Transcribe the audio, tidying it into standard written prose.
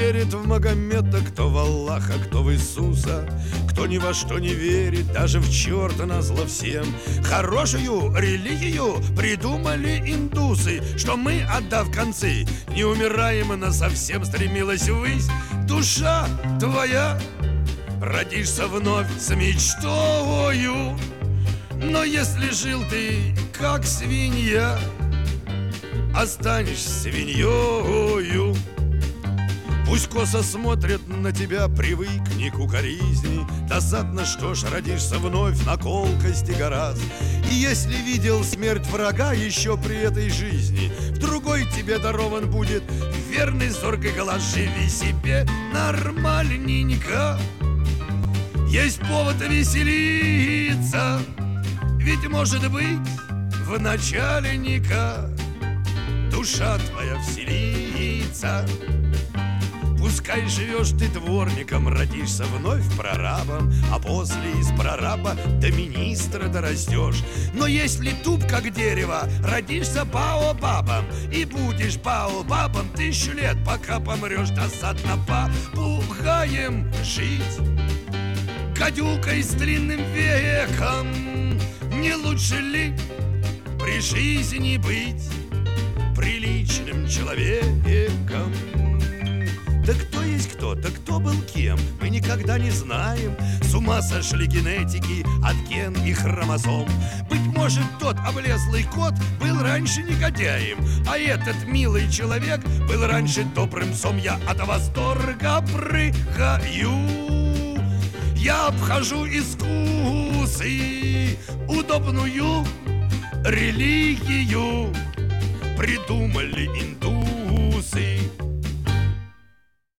верит в Магомета, кто в Аллаха, кто в Иисуса, кто ни во что не верит, даже в черта назло всем. Хорошую религию придумали индусы, что мы, отдав концы, не умираем, но совсем стремилась ввысь. Душа твоя, родишься вновь с мечтою, но если жил ты как свинья, останешься свиньёю. Пусть косо смотрят на тебя, привыкни к укоризни. Досадно, что ж, родишься вновь на колкости гораздо. И если видел смерть врага еще при этой жизни, в другой тебе дарован будет верный зоркий глаз. Живи себе нормальненько, есть повод веселиться, ведь, может быть, в начальника душа твоя вселится. Пускай живешь ты дворником, родишься вновь прорабом, а после из прораба до министра дорастешь. Но если туп как дерево, родишься баобабом, и будешь баобабом 1000 лет, пока помрешь. Досадно попугаем жить, гадюкой с длинным веком. Не лучше ли при жизни быть приличным человеком? Да кто есть кто, да кто был кем, мы никогда не знаем. С ума сошли генетики от ген и хромосом. Быть может, тот облезлый кот был раньше негодяем, а этот милый человек был раньше добрым псом. Я от восторга прыгаю, я обхожу искусы, удобную религию придумали индусы.